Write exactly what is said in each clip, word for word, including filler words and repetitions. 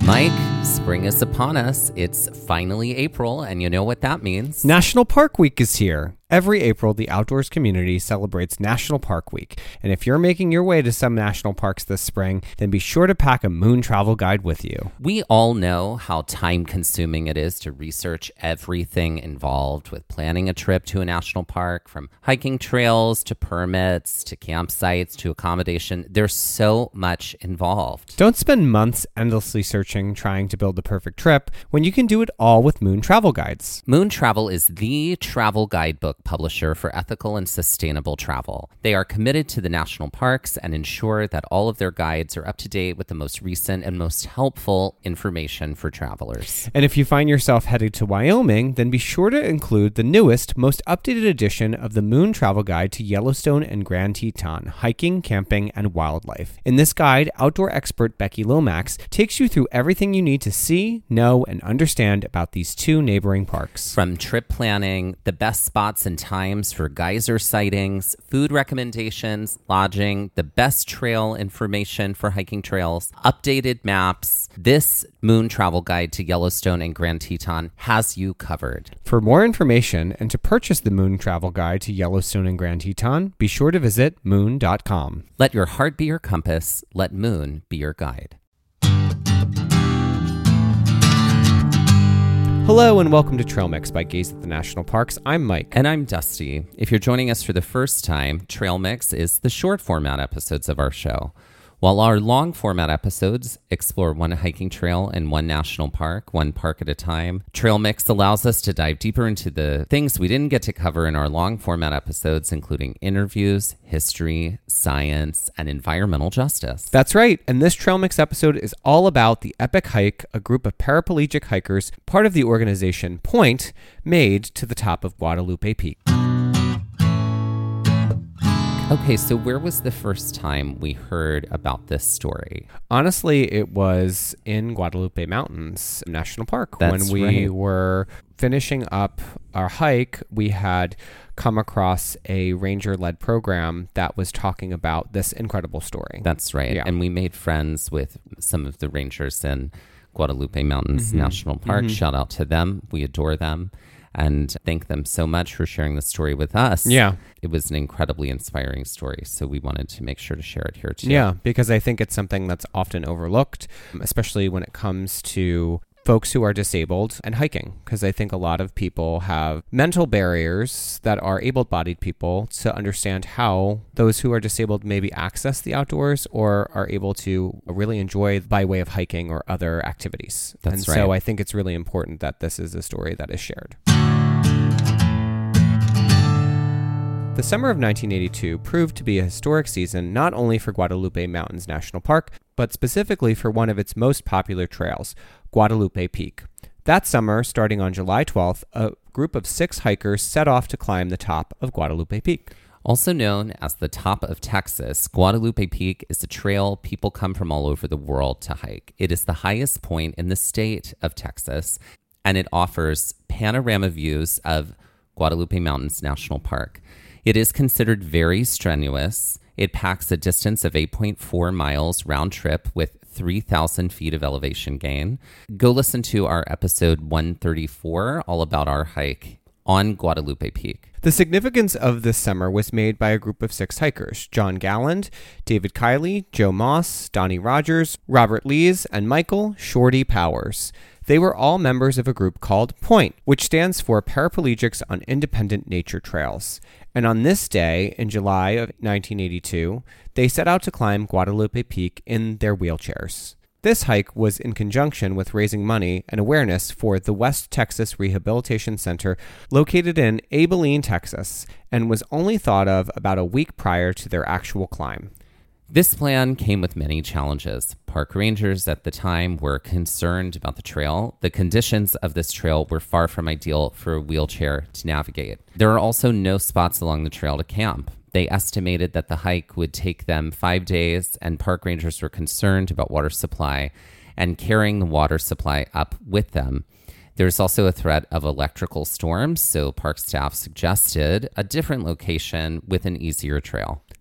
Mike, spring is upon us. It's finally April, and you know what that means. National Park Week is here. Every April, the outdoors community celebrates National Park Week. And if you're making your way to some national parks this spring, then be sure to pack a Moon Travel Guide with you. We all know how time-consuming it is to research everything involved with planning a trip to a national park, from hiking trails to permits to campsites to accommodation. There's so much involved. Don't spend months endlessly searching, trying to build the perfect trip, when you can do it all with Moon Travel Guides. Moon Travel is the travel guidebook publisher for ethical and sustainable travel. They are committed to the national parks and ensure that all of their guides are up to date with the most recent and most helpful information for travelers. And if you find yourself headed to Wyoming, then be sure to include the newest, most updated edition of the Moon Travel Guide to Yellowstone and Grand Teton, hiking, camping, and wildlife. In this guide, outdoor expert Becky Lomax takes you through everything you need to see, know, and understand about these two neighboring parks. From trip planning, the best spots and times for geyser sightings, food recommendations, lodging, the best trail information for hiking trails, updated maps, this Moon Travel Guide to Yellowstone and Grand Teton has you covered. For more information and to purchase the Moon Travel Guide to Yellowstone and Grand Teton, be sure to visit moon dot com. Let your heart be your compass. Let Moon be your guide. Hello and welcome to Trail Mix by Gaze at the National Parks. I'm Mike. And I'm Dusty. If you're joining us for the first time, Trail Mix is the short format episodes of our show. While our long format episodes explore one hiking trail in one national park, one park at a time, Trail Mix allows us to dive deeper into the things we didn't get to cover in our long format episodes, including interviews, history, science, and environmental justice. That's right, and this Trail Mix episode is all about the epic hike a group of paraplegic hikers, part of the organization Point, made to the top of Guadalupe Peak. Okay, so where was the first time we heard about this story? Honestly, it was in Guadalupe Mountains National Park. That's when we right. were finishing up our hike, we had come across a ranger-led program that was talking about this incredible story. That's right. Yeah. And we made friends with some of the rangers in Guadalupe Mountains Mm-hmm. National Park. Mm-hmm. Shout Shout out to them. We adore them. And thank them so much for sharing the story with us. Yeah. It was an incredibly inspiring story, so we wanted to make sure to share it here too. Yeah, because I think it's something that's often overlooked, especially when it comes to folks who are disabled and hiking, because I think a lot of people have mental barriers that are able-bodied people to understand how those who are disabled maybe access the outdoors or are able to really enjoy by way of hiking or other activities. That's and right. so I think it's really important that this is a story that is shared. The summer of nineteen eighty-two proved to be a historic season not only for Guadalupe Mountains National Park, but specifically for one of its most popular trails, Guadalupe Peak. That summer, starting on July twelfth, a group of six hikers set off to climb the top of Guadalupe Peak. Also known as the Top of Texas, Guadalupe Peak is a trail people come from all over the world to hike. It is the highest point in the state of Texas, and it offers panorama views of Guadalupe Mountains National Park. It is considered very strenuous. It packs a distance of eight point four miles round trip with three thousand feet of elevation gain. Go listen to our episode one thirty-four, all about our hike on Guadalupe Peak. The significance of this summer was made by a group of six hikers: John Galland, David Kiley, Joe Moss, Donnie Rogers, Robert Lees, and Michael Shorty Powers. They were all members of a group called Point, which stands for Paraplegics on Independent Nature Trails. And on this day, in July of nineteen eighty-two, they set out to climb Guadalupe Peak in their wheelchairs. This hike was in conjunction with raising money and awareness for the West Texas Rehabilitation Center located in Abilene, Texas, and was only thought of about a week prior to their actual climb. This plan came with many challenges. Park rangers at the time were concerned about the trail. The conditions of this trail were far from ideal for a wheelchair to navigate. There are also no spots along the trail to camp. They estimated that the hike would take them five days, and park rangers were concerned about water supply and carrying the water supply up with them. There's also a threat of electrical storms, so park staff suggested a different location with an easier trail.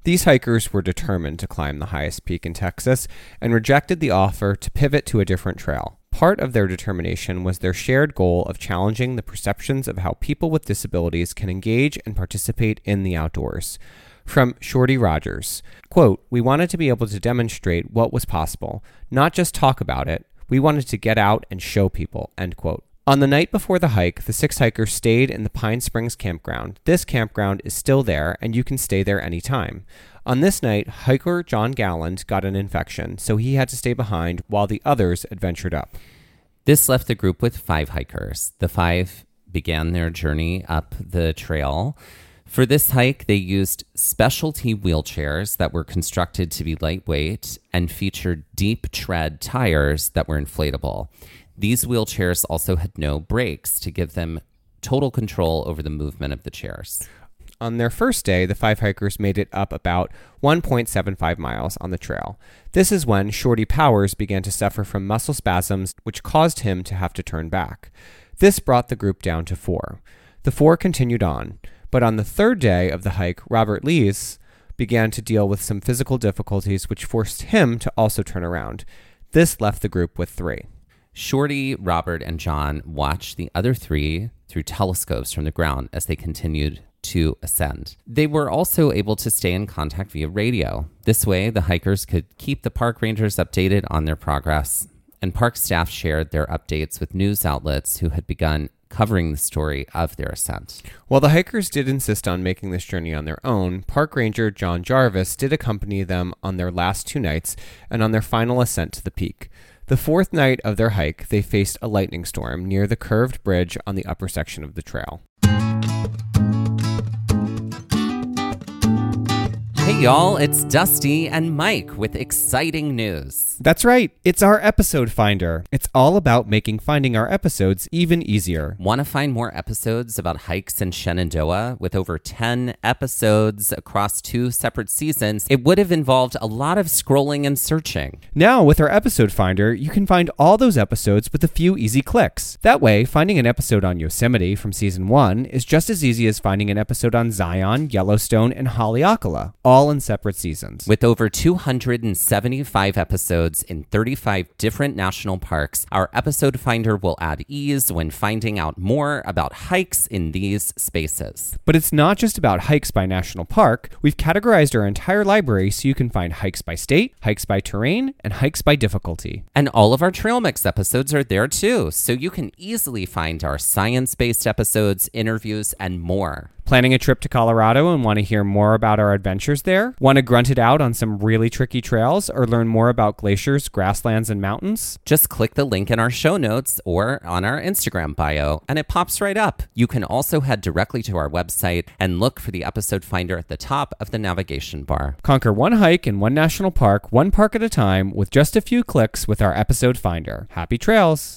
These hikers were determined to climb the highest peak in Texas and rejected the offer to pivot to a different trail. Part of their determination was their shared goal of challenging the perceptions of how people with disabilities can engage and participate in the outdoors. From Shorty Rogers, quote, "We wanted to be able to demonstrate what was possible, not just talk about it. We wanted to get out and show people," end quote. On the night before the hike, the six hikers stayed in the Pine Springs campground. This campground is still there, and you can stay there anytime. On this night, hiker John Galland got an infection, so he had to stay behind while the others adventured up. This left the group with five hikers. The five began their journey up the trail. For this hike, they used specialty wheelchairs that were constructed to be lightweight and featured deep tread tires that were inflatable. These wheelchairs also had no brakes to give them total control over the movement of the chairs. On their first day, the five hikers made it up about one point seven five miles on the trail. This is when Shorty Powers began to suffer from muscle spasms, which caused him to have to turn back. This brought the group down to four. The four continued on, but on the third day of the hike, Robert Lees began to deal with some physical difficulties, which forced him to also turn around. This left the group with three. Shorty, Robert, and John watched the other three through telescopes from the ground as they continued to ascend. They were also able to stay in contact via radio. This way, the hikers could keep the park rangers updated on their progress, and park staff shared their updates with news outlets who had begun covering the story of their ascent. While the hikers did insist on making this journey on their own, park ranger John Jarvis did accompany them on their last two nights and on their final ascent to the peak. The fourth night of their hike, they faced a lightning storm near the curved bridge on the upper section of the trail. Hey y'all, it's Dusty and Mike with exciting news. That's right, it's our episode finder. It's all about making finding our episodes even easier. Want to find more episodes about hikes in Shenandoah? With over ten episodes across two separate seasons, it would have involved a lot of scrolling and searching. Now, with our episode finder, you can find all those episodes with a few easy clicks. That way, finding an episode on Yosemite from season one is just as easy as finding an episode on Zion, Yellowstone, and Haleakala, all in separate seasons. With over two hundred seventy-five episodes in thirty-five different national parks, our episode finder will add ease when finding out more about hikes in these spaces. But it's not just about hikes by national park. We've categorized our entire library so you can find hikes by state, hikes by terrain, and hikes by difficulty. And all of our Trail Mix episodes are there too, so you can easily find our science-based episodes, interviews, and more. Planning a trip to Colorado and want to hear more about our adventures there? Want to grunt it out on some really tricky trails or learn more about glaciers, grasslands, and mountains? Just click the link in our show notes or on our Instagram bio, and it pops right up. You can also head directly to our website and look for the episode finder at the top of the navigation bar. Conquer one hike in one national park, one park at a time, with just a few clicks with our episode finder. Happy trails!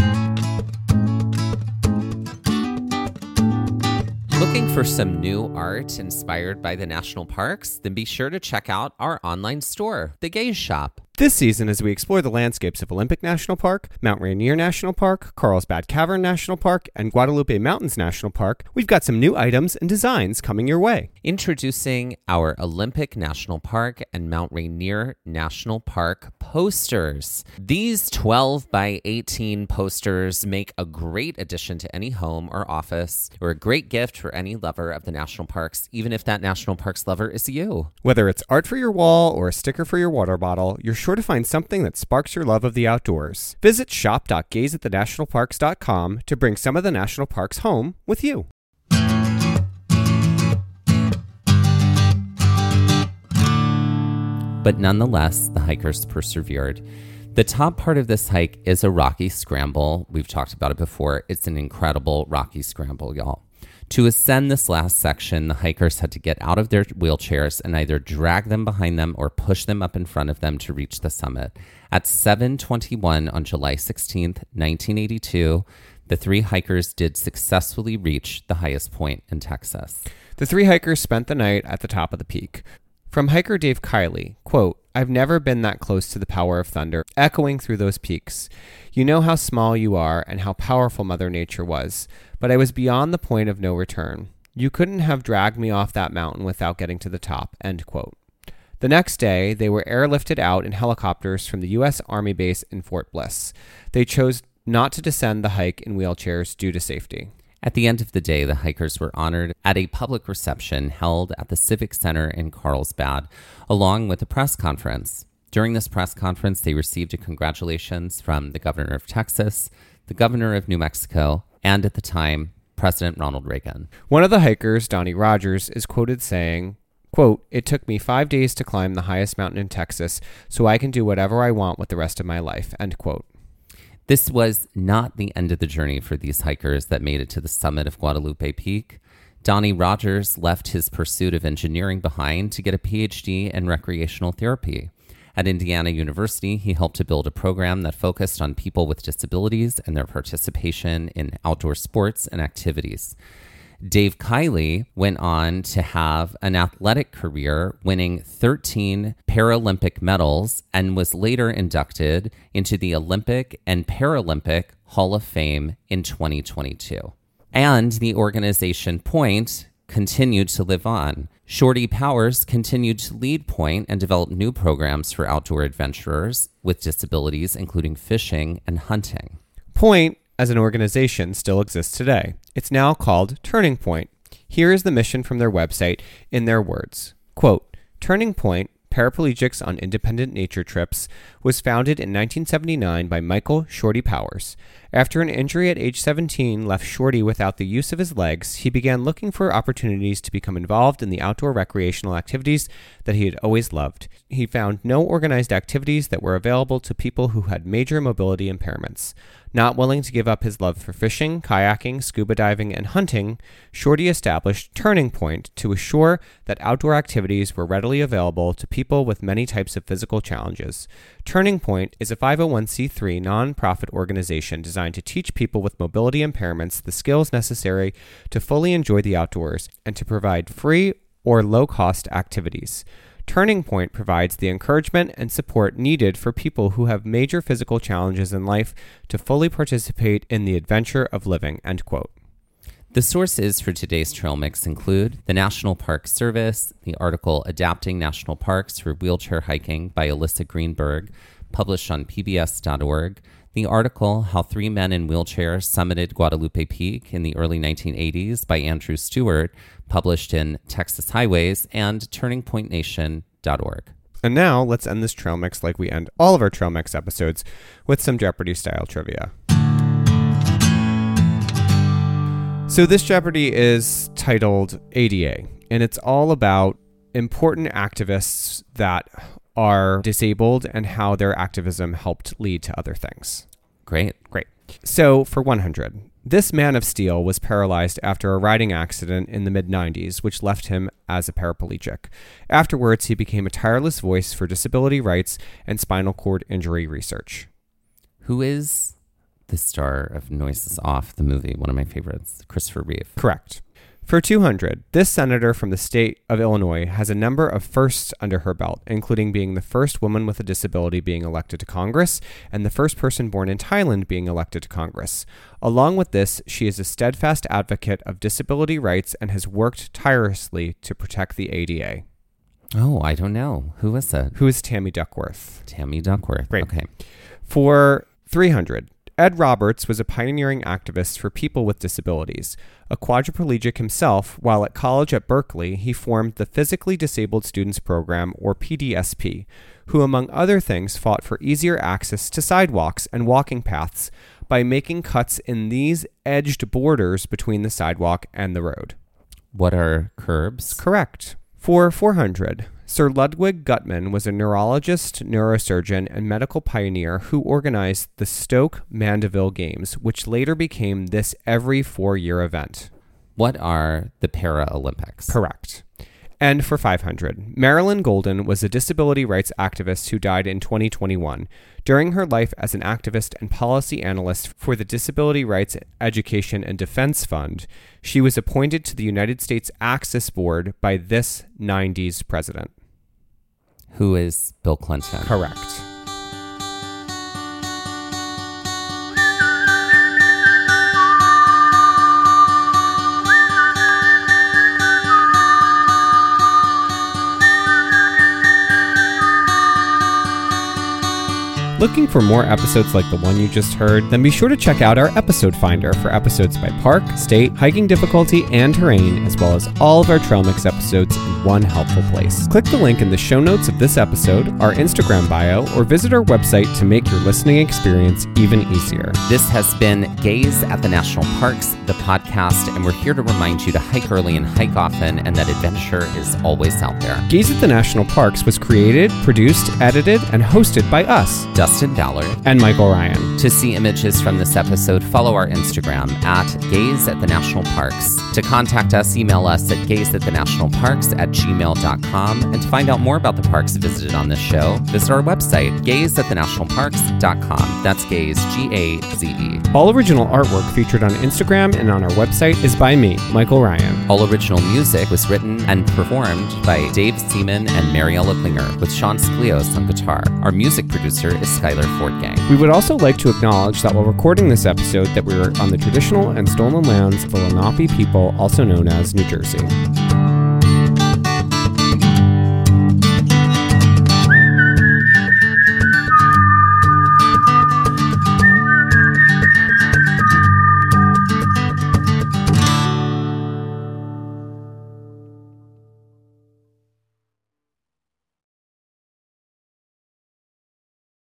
Looking for some new art inspired by the national parks? Then be sure to check out our online store, The Gaze Shop. This season, as we explore the landscapes of Olympic National Park, Mount Rainier National Park, Carlsbad Cavern National Park, and Guadalupe Mountains National Park, we've got some new items and designs coming your way. Introducing our Olympic National Park and Mount Rainier National Park posters. These twelve by eighteen posters make a great addition to any home or office, or a great gift for any lover of the national parks, even if that national parks lover is you. Whether it's art for your wall or a sticker for your water bottle, you're sure to find something that sparks your love of the outdoors. Visit shop dot gaze at the national parks dot com to bring some of the national parks home with you. But nonetheless, the hikers persevered. The top part of this hike is a rocky scramble. We've talked about it before. It's an incredible rocky scramble, y'all. To ascend this last section, the hikers had to get out of their wheelchairs and either drag them behind them or push them up in front of them to reach the summit. At seven twenty-one on July sixteenth, nineteen eighty-two, the three hikers did successfully reach the highest point in Texas. The three hikers spent the night at the top of the peak. From hiker Dave Kiley, quote, "I've never been that close to the power of thunder, echoing through those peaks. You know how small you are and how powerful Mother Nature was, but I was beyond the point of no return. "You couldn't have dragged me off that mountain without getting to the top," end quote. The next day, they were airlifted out in helicopters from the U S Army base in Fort Bliss. They chose not to descend the hike in wheelchairs due to safety. At the end of the day, the hikers were honored at a public reception held at the Civic Center in Carlsbad, along with a press conference. During this press conference, they received a congratulations from the governor of Texas, the governor of New Mexico, and at the time, President Ronald Reagan. One of the hikers, Donnie Rogers, is quoted saying, quote, "It took me five days to climb the highest mountain in Texas, so I can do whatever I want with the rest of my life," end quote. This was not the end of the journey for these hikers that made it to the summit of Guadalupe Peak. Donnie Rogers left his pursuit of engineering behind to get a P H D in recreational therapy. At Indiana University, he helped to build a program that focused on people with disabilities and their participation in outdoor sports and activities. Dave Kiley went on to have an athletic career, winning thirteen Paralympic medals, and was later inducted into the Olympic and Paralympic Hall of Fame in twenty twenty-two. And the organization Point continued to live on. Shorty Powers continued to lead Point and develop new programs for outdoor adventurers with disabilities, including fishing and hunting. Point, as an organization, still exists today. It's now called Turning Point. Here is the mission from their website in their words. Quote, "Turning Point, Paraplegics on Independent Nature Trips, was founded in nineteen seventy-nine by Michael Shorty Powers. After an injury at age seventeen left Shorty without the use of his legs, he began looking for opportunities to become involved in the outdoor recreational activities that he had always loved. He found no organized activities that were available to people who had major mobility impairments. Not willing to give up his love for fishing, kayaking, scuba diving, and hunting, Shorty established Turning Point to assure that outdoor activities were readily available to people with many types of physical challenges. Turning Point is a five oh one c three nonprofit organization designed to teach people with mobility impairments the skills necessary to fully enjoy the outdoors and to provide free or low-cost activities. Turning Point provides the encouragement and support needed for people who have major physical challenges in life to fully participate in the adventure of living," end quote. The sources for today's trail mix include the National Park Service, the article Adapting National Parks for Wheelchair Hiking by Alyssa Greenberg, published on P B S dot org, the article How Three Men in Wheelchairs Summited Guadalupe Peak in the Early nineteen eighties by Andrew Stewart, published in Texas Highways, and turning point nation dot org. And now, let's end this trail mix like we end all of our trail mix episodes, with some Jeopardy-style trivia. So this Jeopardy is titled A D A, and it's all about important activists that are disabled and how their activism helped lead to other things. Great. Great. So for one hundred, this man of steel was paralyzed after a riding accident in the mid nineties, which left him as a paraplegic. Afterwards, he became a tireless voice for disability rights and spinal cord injury research. Who is the star of Noises Off, the movie, one of my favorites, Christopher Reeve? Correct. For two hundred, this senator from the state of Illinois has a number of firsts under her belt, including being the first woman with a disability being elected to Congress and the first person born in Thailand being elected to Congress. Along with this, she is a steadfast advocate of disability rights and has worked tirelessly to protect the A D A. Oh, I don't know. Who is it? Who is Tammy Duckworth? Tammy Duckworth. Great. Okay. For three hundred, Ed Roberts was a pioneering activist for people with disabilities. A quadriplegic himself, while at college at Berkeley, he formed the Physically Disabled Students Program, or P D S P, who, among other things, fought for easier access to sidewalks and walking paths by making cuts in these edged borders between the sidewalk and the road. What are curbs? Correct. For four hundred, Sir Ludwig Gutmann was a neurologist, neurosurgeon, and medical pioneer who organized the Stoke Mandeville Games, which later became this every four-year event. What are the Paralympics? Correct. And for five hundred, Marilyn Golden was a disability rights activist who died in twenty twenty-one. During her life as an activist and policy analyst for the Disability Rights Education and Defense Fund, she was appointed to the United States Access Board by this nineties president. Who is Bill Clinton? Correct. looking for more episodes like the one you just heard, then be sure to check out our episode finder for episodes by park, state, hiking difficulty, and terrain, as well as all of our Trail Mix episodes in one helpful place. Click the link in the show notes of this episode, our Instagram bio, or visit our website to make your listening experience even easier. This has been Gaze at the National Parks, the podcast, and we're here to remind you to hike early and hike often, and that adventure is always out there. Gaze at the National Parks was created, produced, edited, and hosted by us, Dustin Ballard and Michael Ryan. To see images from this episode, follow our Instagram at Gaze at the National Parks. To contact us, email us at gaze at the national parks at gmail dot com. And to find out more about the parks visited on this show, visit our website, gaze at the national parks dot com. That's Gaze, G A Z E. All original artwork featured on Instagram and on our website is by me, Michael Ryan. All original music was written and performed by Dave Seaman and Mariella Klinger, with Sean Sklios on guitar. Our music producer is Skylar Fortgang. We would also like to acknowledge that while recording this episode, that we were on the traditional and stolen lands of the Lenape people, also known as New Jersey.